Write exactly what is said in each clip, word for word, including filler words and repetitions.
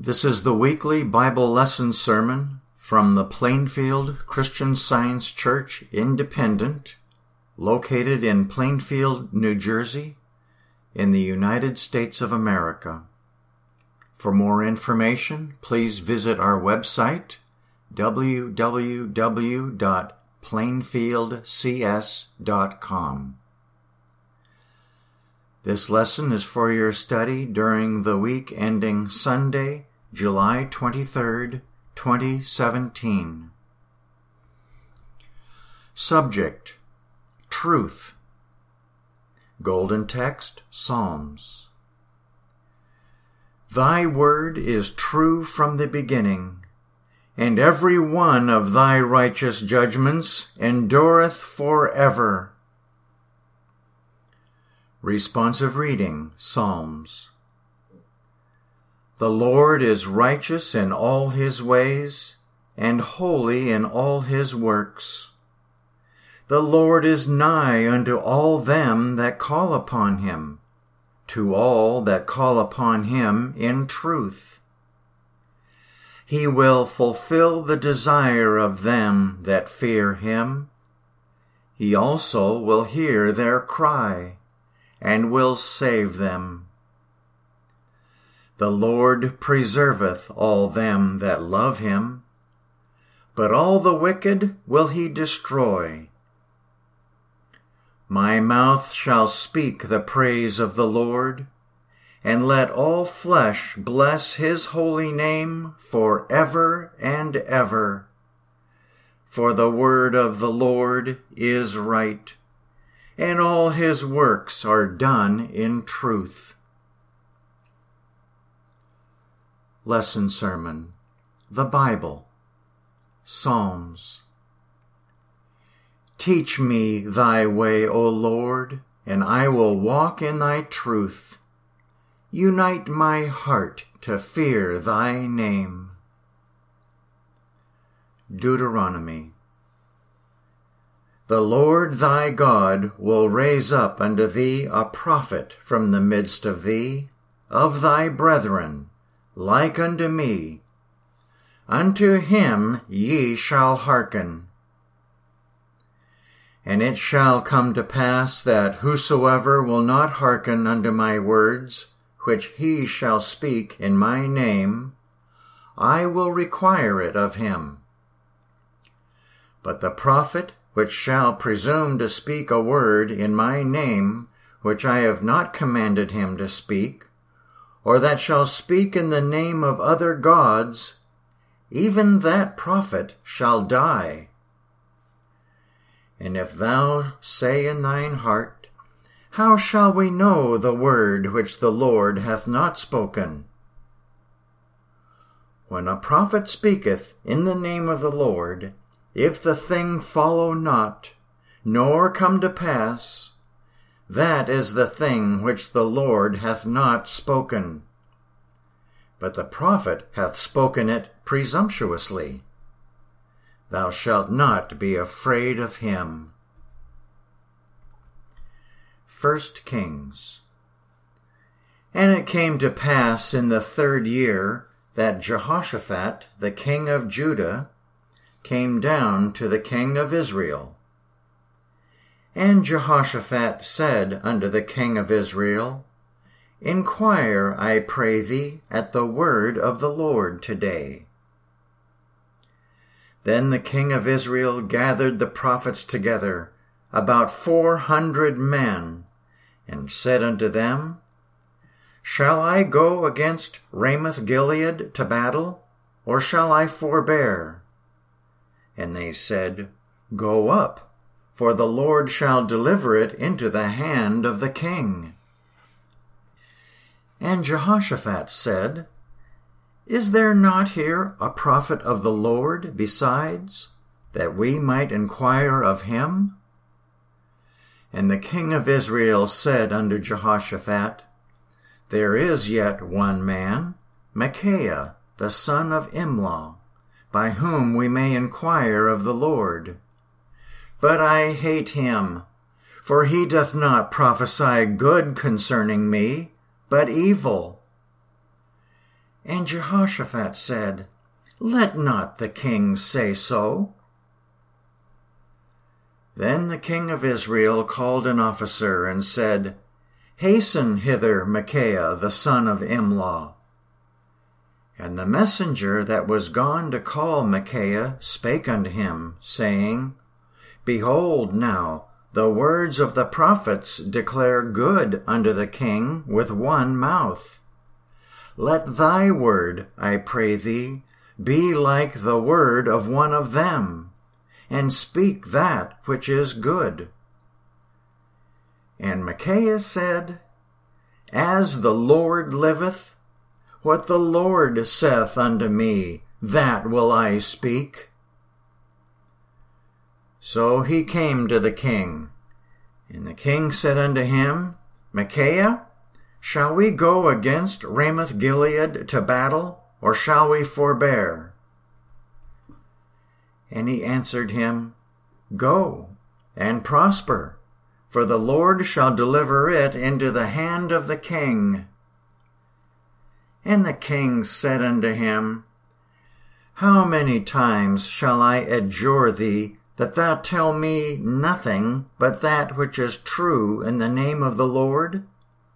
This is the weekly Bible lesson sermon from the Plainfield Christian Science Church Independent, located in Plainfield, New Jersey, in the United States of America. For more information, please visit our website, w w w dot plainfield c s dot com. This lesson is for your study during the week ending Sunday, July twenty-third, twenty seventeen. Subject: Truth. Golden text: Psalms. Thy word is true from the beginning, and every one of thy righteous judgments endureth forever. Responsive reading: Psalms. The Lord is righteous in all his ways, and holy in all his works. The Lord is nigh unto all them that call upon him, to all that call upon him in truth. He will fulfill the desire of them that fear him. He also will hear their cry, and will save them. The Lord preserveth all them that love him, but all the wicked will he destroy. My mouth shall speak the praise of the Lord, and let all flesh bless his holy name for ever and ever. For the word of the Lord is right, and all his works are done in truth. Lesson Sermon: The Bible. Psalms. Teach me thy way, O Lord, and I will walk in thy truth. Unite my heart to fear thy name. Deuteronomy. The Lord thy God will raise up unto thee a prophet from the midst of thee, of thy brethren, like unto me. Unto him ye shall hearken. And it shall come to pass that whosoever will not hearken unto my words, which he shall speak in my name, I will require it of him. But the prophet which shall presume to speak a word in my name, which I have not commanded him to speak, or that shall speak in the name of other gods, even that prophet shall die. And if thou say in thine heart, How shall we know the word which the Lord hath not spoken? When a prophet speaketh in the name of the Lord, if the thing follow not, nor come to pass, that is the thing which the Lord hath not spoken. But the prophet hath spoken it presumptuously. Thou shalt not be afraid of him. First Kings. And it came to pass in the third year that Jehoshaphat, the king of Judah, came down to the king of Israel. And Jehoshaphat said unto the king of Israel, Inquire, I pray thee, at the word of the Lord today. Then the king of Israel gathered the prophets together, about four hundred men, and said unto them, Shall I go against Ramoth-Gilead to battle, or shall I forbear? And they said, Go up, for the Lord shall deliver it into the hand of the king. And Jehoshaphat said, Is there not here a prophet of the Lord besides, that we might inquire of him? And the king of Israel said unto Jehoshaphat, There is yet one man, Micaiah, the son of Imlah, by whom we may inquire of the Lord. But I hate him, for he doth not prophesy good concerning me, but evil. And Jehoshaphat said, Let not the king say so. Then the king of Israel called an officer and said, Hasten hither Micaiah the son of Imlah. And the messenger that was gone to call Micaiah spake unto him, saying, Behold now, the words of the prophets declare good unto the king with one mouth. Let thy word, I pray thee, be like the word of one of them, and speak that which is good. And Micaiah said, As the Lord liveth, what the Lord saith unto me, that will I speak. So he came to the king, and the king said unto him, Micaiah, shall we go against Ramoth-Gilead to battle, or shall we forbear? And he answered him, Go, and prosper, for the Lord shall deliver it into the hand of the king. And the king said unto him, How many times shall I adjure thee that thou tell me nothing but that which is true in the name of the Lord?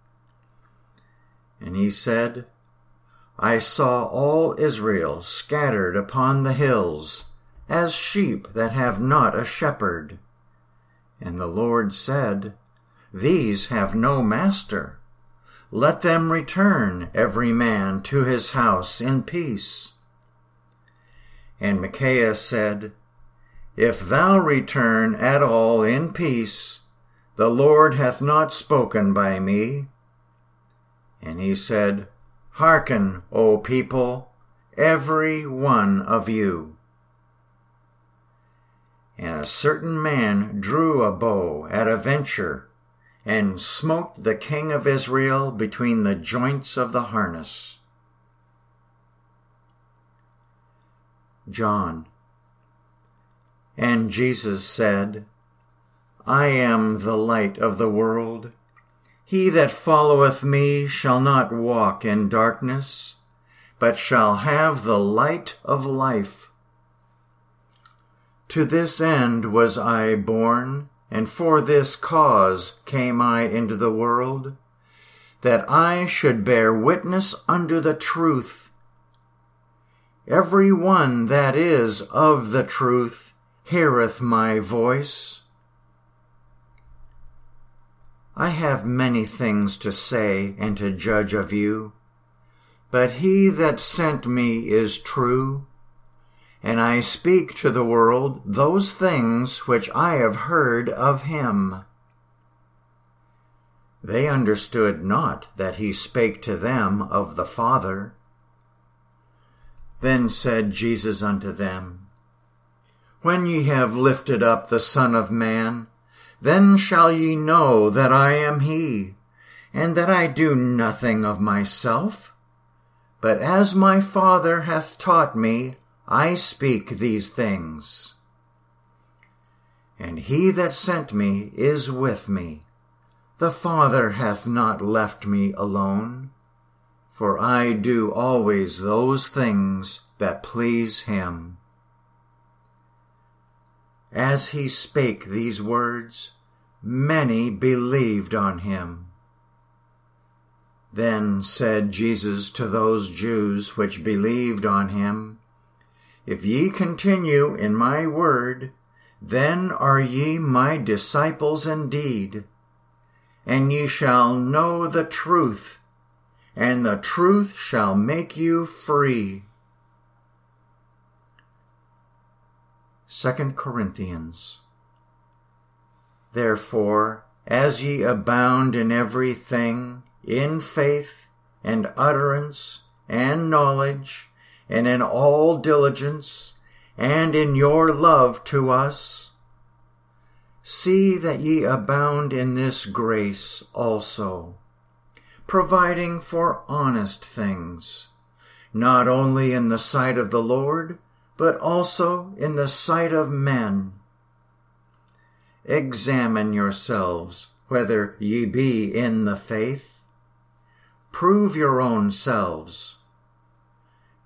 And he said, I saw all Israel scattered upon the hills, as sheep that have not a shepherd. And the Lord said, These have no master. Let them return every man to his house in peace. And Micaiah said, If thou return at all in peace, the Lord hath not spoken by me. And he said, Hearken, O people, every one of you. And a certain man drew a bow at a venture, and smote the king of Israel between the joints of the harness. John. And Jesus said, I am the light of the world. He that followeth me shall not walk in darkness, but shall have the light of life. To this end was I born, and for this cause came I into the world, that I should bear witness unto the truth. Every one that is of the truth heareth my voice. I have many things to say and to judge of you, but he that sent me is true, and I speak to the world those things which I have heard of him. They understood not that he spake to them of the Father. Then said Jesus unto them, When ye have lifted up the Son of Man, then shall ye know that I am he, and that I do nothing of myself, but as my Father hath taught me, I speak these things. And he that sent me is with me. The Father hath not left me alone, for I do always those things that please him. As he spake these words, many believed on him. Then said Jesus to those Jews which believed on him, If ye continue in my word, then are ye my disciples indeed, and ye shall know the truth, and the truth shall make you free. Second Corinthians. Therefore, as ye abound in every thing, in faith, and utterance, and knowledge, and in all diligence, and in your love to us, see that ye abound in this grace also, providing for honest things, not only in the sight of the Lord, but also in the sight of men. Examine yourselves whether ye be in the faith. Prove your own selves.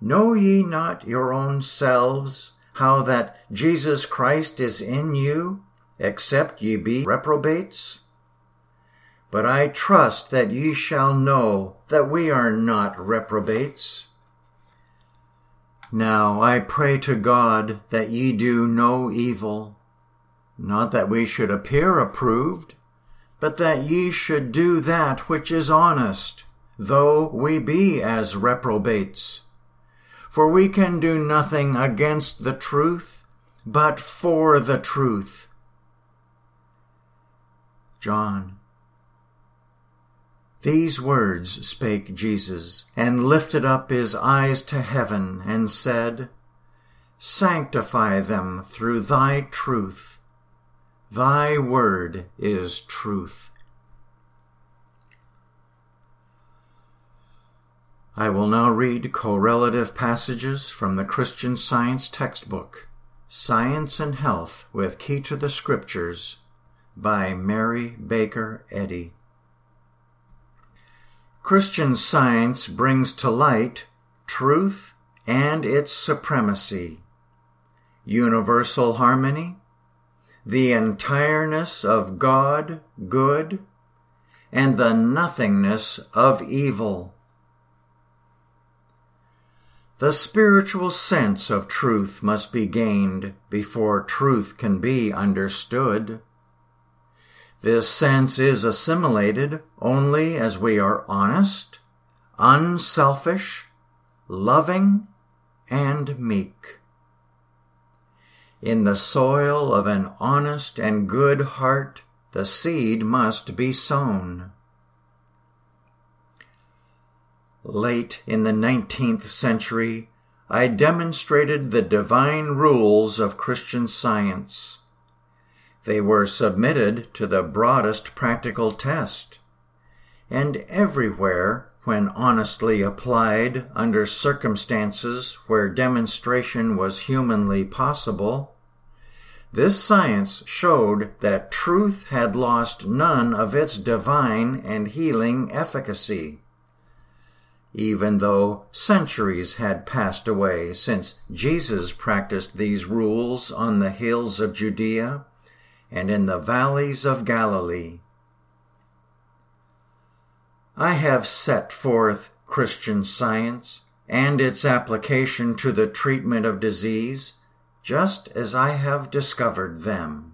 Know ye not your own selves how that Jesus Christ is in you, except ye be reprobates? But I trust that ye shall know that we are not reprobates. Now I pray to God that ye do no evil, not that we should appear approved, but that ye should do that which is honest, though we be as reprobates. For we can do nothing against the truth, but for the truth. John. These words spake Jesus, and lifted up his eyes to heaven, and said, Sanctify them through thy truth. Thy word is truth. I will now read correlative passages from the Christian Science textbook, Science and Health with Key to the Scriptures, by Mary Baker Eddy. Christian Science brings to light truth and its supremacy, universal harmony, the entireness of God, good, and the nothingness of evil. The spiritual sense of truth must be gained before truth can be understood. This sense is assimilated only as we are honest, unselfish, loving, and meek. In the soil of an honest and good heart, the seed must be sown. Late in the nineteenth century, I demonstrated the divine rules of Christian Science. They were submitted to the broadest practical test, and everywhere, when honestly applied under circumstances where demonstration was humanly possible, this science showed that truth had lost none of its divine and healing efficacy. Even though centuries had passed away since Jesus practiced these rules on the hills of Judea and in the valleys of Galilee. I have set forth Christian Science and its application to the treatment of disease just as I have discovered them.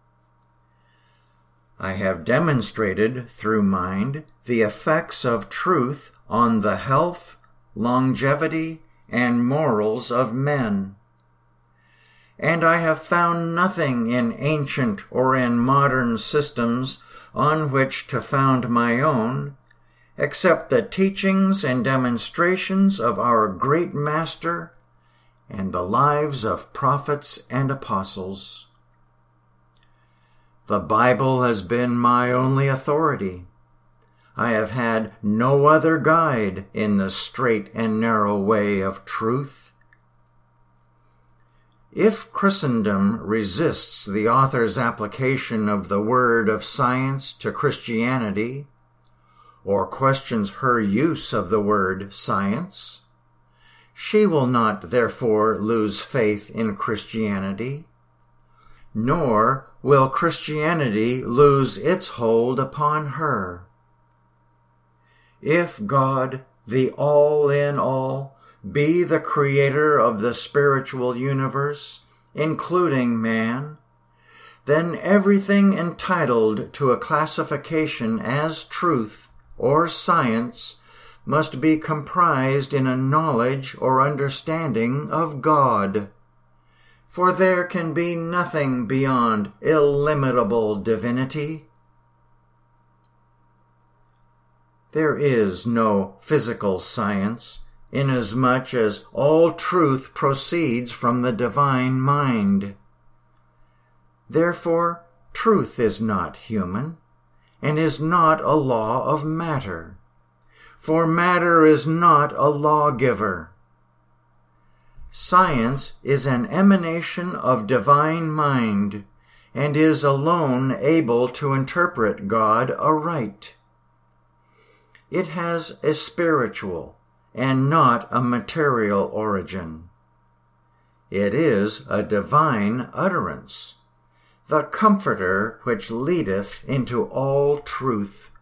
I have demonstrated through mind the effects of truth on the health, longevity, and morals of men. And I have found nothing in ancient or in modern systems on which to found my own, except the teachings and demonstrations of our great Master and the lives of prophets and apostles. The Bible has been my only authority. I have had no other guide in the straight and narrow way of truth. If Christendom resists the author's application of the word of science to Christianity, or questions her use of the word science, she will not therefore lose faith in Christianity, nor will Christianity lose its hold upon her. If God, the all-in-all, be the creator of the spiritual universe, including man, then everything entitled to a classification as truth or science must be comprised in a knowledge or understanding of God. For there can be nothing beyond illimitable divinity. There is no physical science, inasmuch as all truth proceeds from the divine mind. Therefore, truth is not human, and is not a law of matter, for matter is not a lawgiver. Science is an emanation of divine mind, and is alone able to interpret God aright. It has a spiritual, and not a material origin. It is a divine utterance, the Comforter which leadeth into all truth.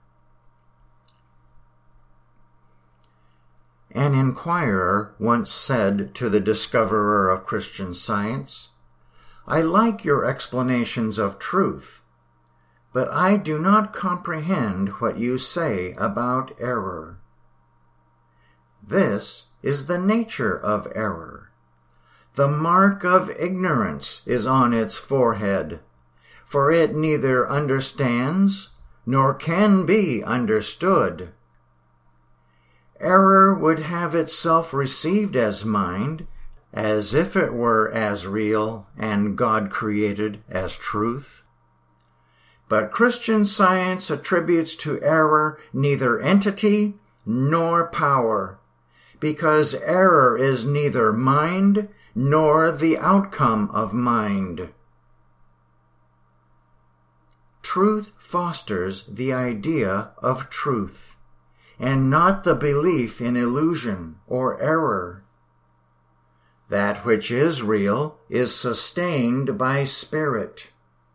An inquirer once said to the discoverer of Christian Science, "I like your explanations of truth, but I do not comprehend what you say about error." This is the nature of error. The mark of ignorance is on its forehead, for it neither understands nor can be understood. Error would have itself received as mind, as if it were as real and God-created as truth. But Christian Science attributes to error neither entity nor power, because error is neither mind nor the outcome of mind. Truth fosters the idea of truth, and not the belief in illusion or error. That which is real is sustained by spirit.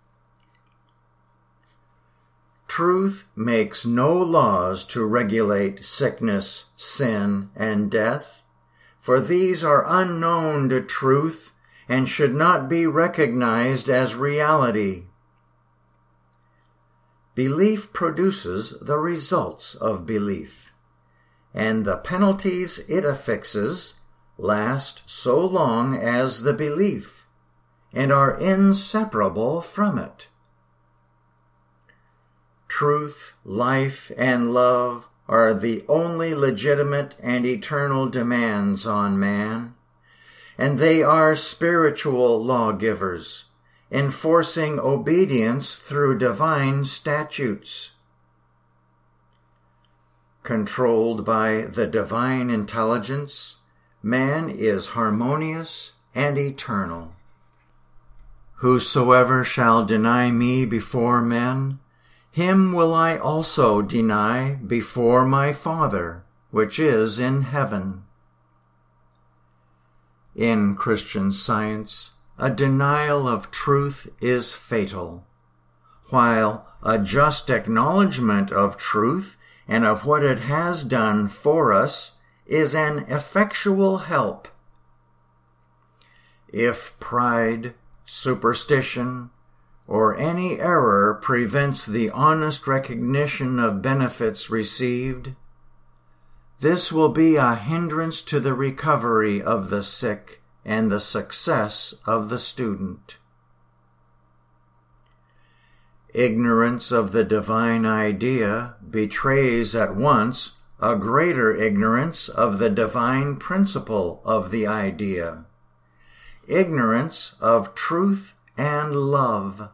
Truth makes no laws to regulate sickness, sin, and death, for these are unknown to truth and should not be recognized as reality. Belief produces the results of belief, and the penalties it affixes last so long as the belief, and are inseparable from it. Truth, life, and love are the only legitimate and eternal demands on man, and they are spiritual lawgivers, enforcing obedience through divine statutes. Controlled by the divine intelligence, man is harmonious and eternal. Whosoever shall deny me before men, him will I also deny before my Father, which is in heaven. In Christian Science, a denial of truth is fatal, while a just acknowledgement of truth and of what it has done for us is an effectual help. If pride, superstition, or any error prevents the honest recognition of benefits received, this will be a hindrance to the recovery of the sick and the success of the student. Ignorance of the divine idea betrays at once a greater ignorance of the divine principle of the idea, ignorance of truth and love.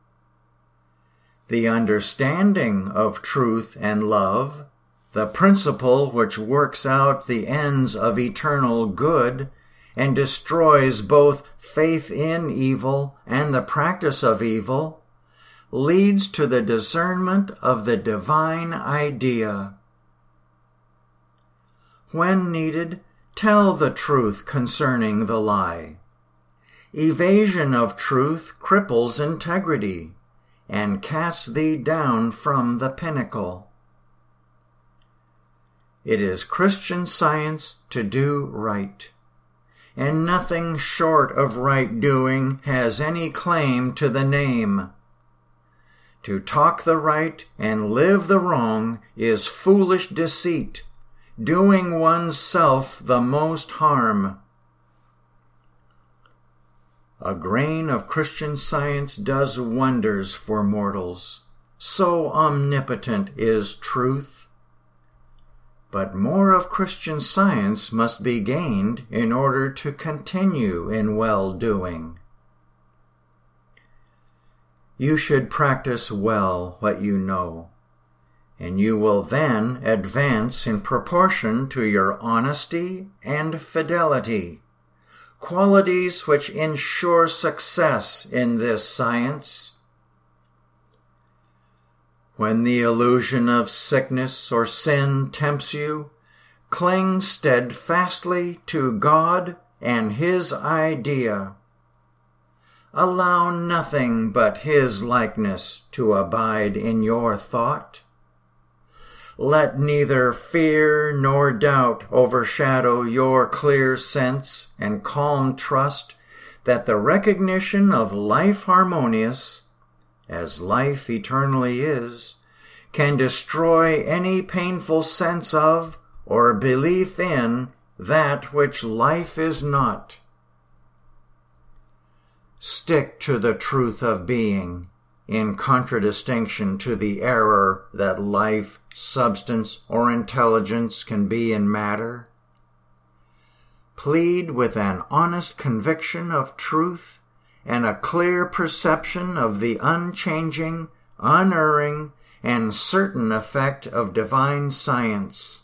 The understanding of truth and love, the principle which works out the ends of eternal good and destroys both faith in evil and the practice of evil, leads to the discernment of the divine idea. When needed, tell the truth concerning the lie. Evasion of truth cripples integrity and casts thee down from the pinnacle. It is Christian Science to do right, and nothing short of right doing has any claim to the name. To talk the right and live the wrong is foolish deceit, doing one's self the most harm. A grain of Christian Science does wonders for mortals, so omnipotent is truth. But more of Christian Science must be gained in order to continue in well-doing. You should practice well what you know, and you will then advance in proportion to your honesty and fidelity, qualities which ensure success in this science. When the illusion of sickness or sin tempts you, cling steadfastly to God and His idea. Allow nothing but His likeness to abide in your thought. Let neither fear nor doubt overshadow your clear sense and calm trust that the recognition of life harmonious, as life eternally is, can destroy any painful sense of or belief in that which life is not. Stick to the truth of being, in contradistinction to the error that life, substance, or intelligence can be in matter. Plead with an honest conviction of truth and a clear perception of the unchanging, unerring, and certain effect of divine science.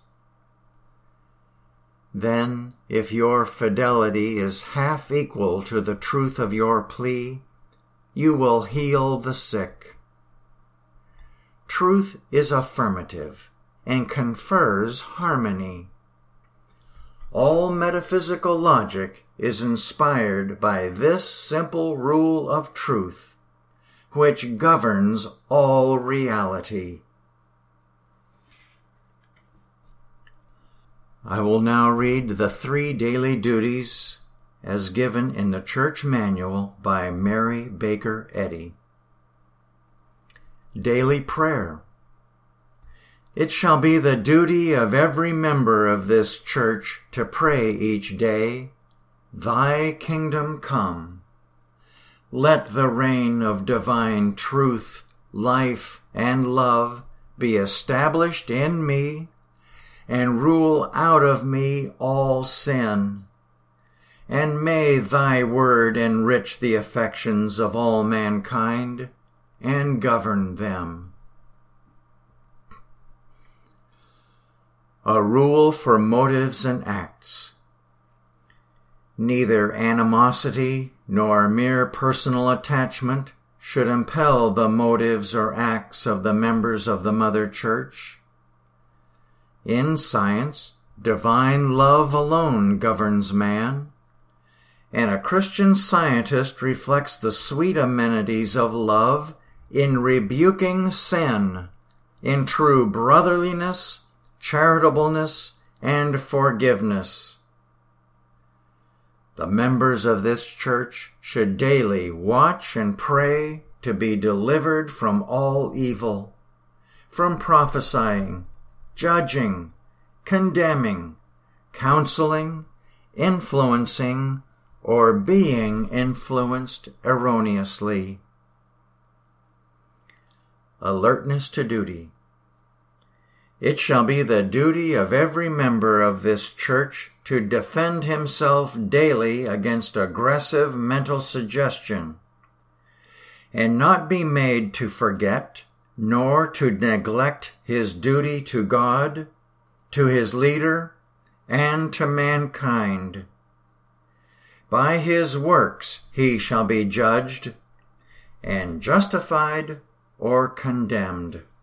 Then, if your fidelity is half equal to the truth of your plea, you will heal the sick. Truth is affirmative and confers harmony. All metaphysical logic is inspired by this simple rule of truth, which governs all reality. I will now read the three daily duties as given in the Church Manual by Mary Baker Eddy. Daily Prayer. It shall be the duty of every member of this church to pray each day, Thy kingdom come. Let the reign of divine truth, life, and love be established in me, and rule out of me all sin. And may Thy word enrich the affections of all mankind, and govern them. A rule for motives and acts. Neither animosity nor mere personal attachment should impel the motives or acts of the members of the Mother Church. In science, divine love alone governs man, and a Christian scientist reflects the sweet amenities of love in rebuking sin, in true brotherliness, charitableness, and forgiveness. The members of this church should daily watch and pray to be delivered from all evil, from prophesying, judging, condemning, counseling, influencing, or being influenced erroneously. Alertness to duty. It shall be the duty of every member of this church to defend himself daily against aggressive mental suggestion, and not be made to forget nor to neglect his duty to God, to his leader, and to mankind. By his works he shall be judged, and justified or condemned.